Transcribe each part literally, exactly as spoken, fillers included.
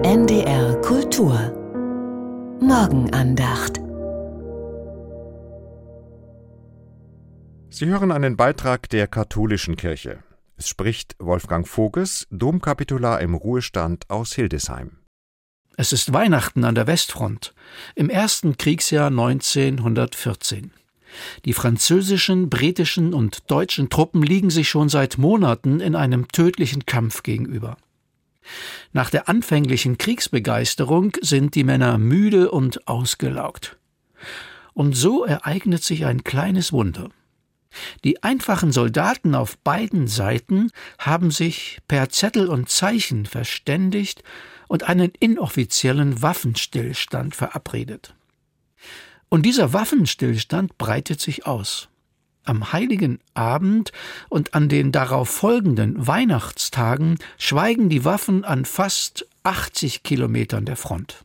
N D R Kultur Morgenandacht. Sie hören einen Beitrag der Katholischen Kirche. Es spricht Wolfgang Voges, Domkapitular im Ruhestand aus Hildesheim. Es ist Weihnachten an der Westfront, im ersten Kriegsjahr neunzehnhundertvierzehn. Die französischen, britischen und deutschen Truppen liegen sich schon seit Monaten in einem tödlichen Kampf gegenüber. Nach der anfänglichen Kriegsbegeisterung sind die Männer müde und ausgelaugt. Und so ereignet sich ein kleines Wunder. Die einfachen Soldaten auf beiden Seiten haben sich per Zettel und Zeichen verständigt und einen inoffiziellen Waffenstillstand verabredet. Und dieser Waffenstillstand breitet sich aus. Am Heiligen Abend und an den darauf folgenden Weihnachtstagen schweigen die Waffen an fast achtzig Kilometern der Front.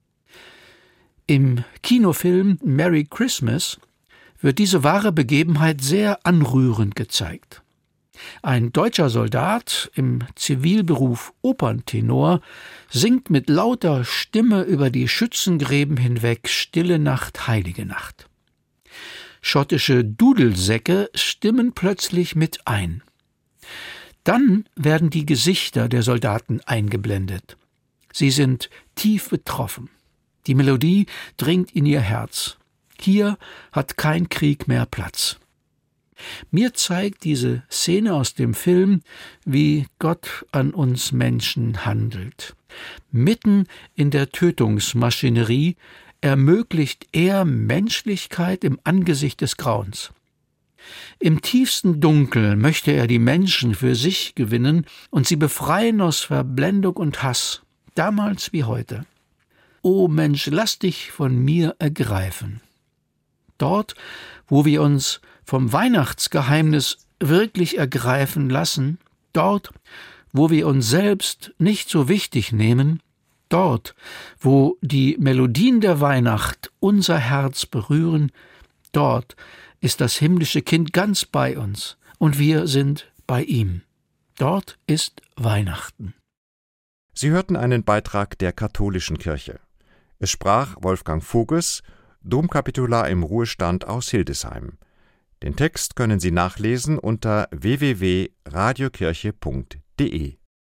Im Kinofilm Merry Christmas wird diese wahre Begebenheit sehr anrührend gezeigt. Ein deutscher Soldat im Zivilberuf Operntenor singt mit lauter Stimme über die Schützengräben hinweg Stille Nacht, heilige Nacht. Schottische Dudelsäcke stimmen plötzlich mit ein. Dann werden die Gesichter der Soldaten eingeblendet. Sie sind tief betroffen. Die Melodie dringt in ihr Herz. Hier hat kein Krieg mehr Platz. Mir zeigt diese Szene aus dem Film, wie Gott an uns Menschen handelt. Mitten in der Tötungsmaschinerie ermöglicht er Menschlichkeit im Angesicht des Grauens. Im tiefsten Dunkel möchte er die Menschen für sich gewinnen und sie befreien aus Verblendung und Hass, damals wie heute. O Mensch, lass dich von mir ergreifen. Dort, wo wir uns vom Weihnachtsgeheimnis wirklich ergreifen lassen, dort, wo wir uns selbst nicht so wichtig nehmen, dort, wo die Melodien der Weihnacht unser Herz berühren, dort ist das himmlische Kind ganz bei uns und wir sind bei ihm. Dort ist Weihnachten. Sie hörten einen Beitrag der Katholischen Kirche. Es sprach Wolfgang Voges, Domkapitular im Ruhestand aus Hildesheim. Den Text können Sie nachlesen unter w w w punkt radiokirche punkt d e.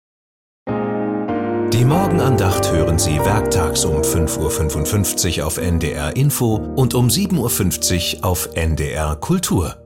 Die Morgenandacht hören Sie werktags um fünf Uhr fünfundfünfzig auf N D R Info und um sieben Uhr fünfzig auf N D R Kultur.